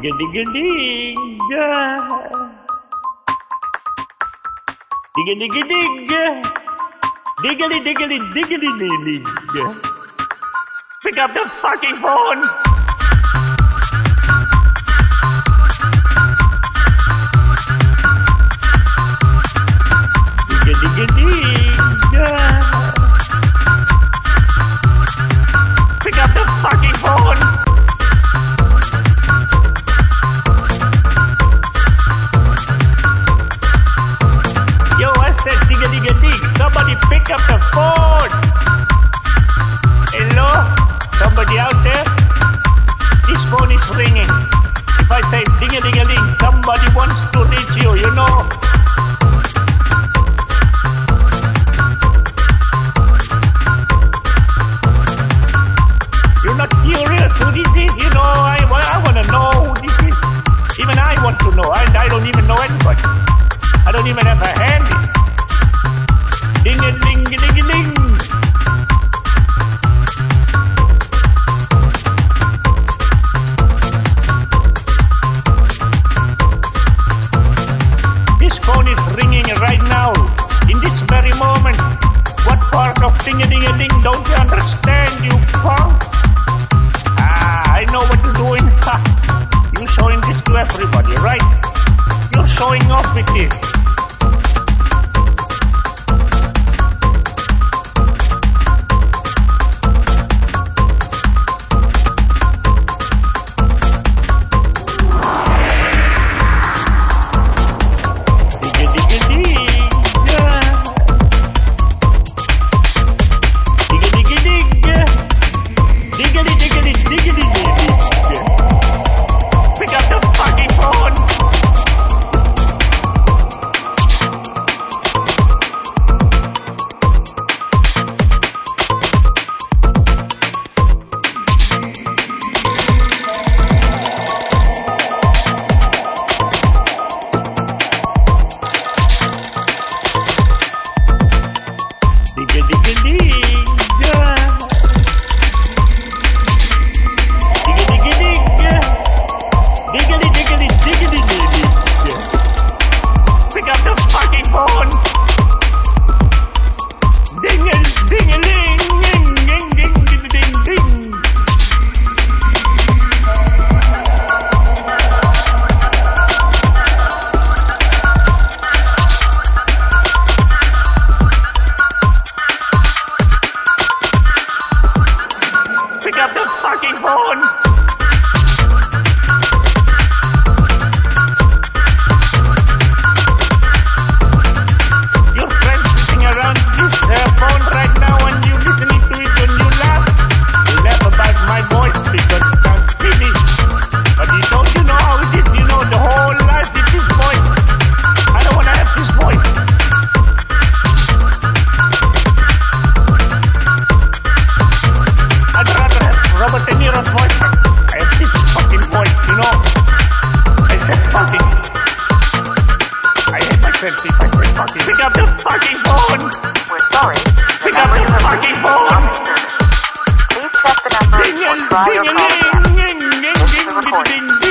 Dig-a-dig-a-dig. Dig-a-dig-a-dig. Diggly-diggly-diggly-dig. Pick up the fucking phone. Dig-a-dig-a-dig. Pick up the fucking phone. Yo, I said dig-a-dig-a-dig. Somebody pick up the phone. Hello? Somebody out there? This phone is ringing. If I say ding-a-ding-a-ding, somebody wants to reach you, you know? You're not curious who this is, you know? I want to know who this is. Even I want to know. I don't even know anybody. I don't even have a hand in. Ding-a-ding-a-ding-a-ding. This phone is ringing right now, in this very moment. What part of ding-a-ding-a-ding don't you understand, you punk? I know what you're doing. You're showing this to everybody, right? You're showing off with it. Pick up the fucking phone! We're sorry. Pick up the fucking phone! Please check the number or try your call again. This is a recording.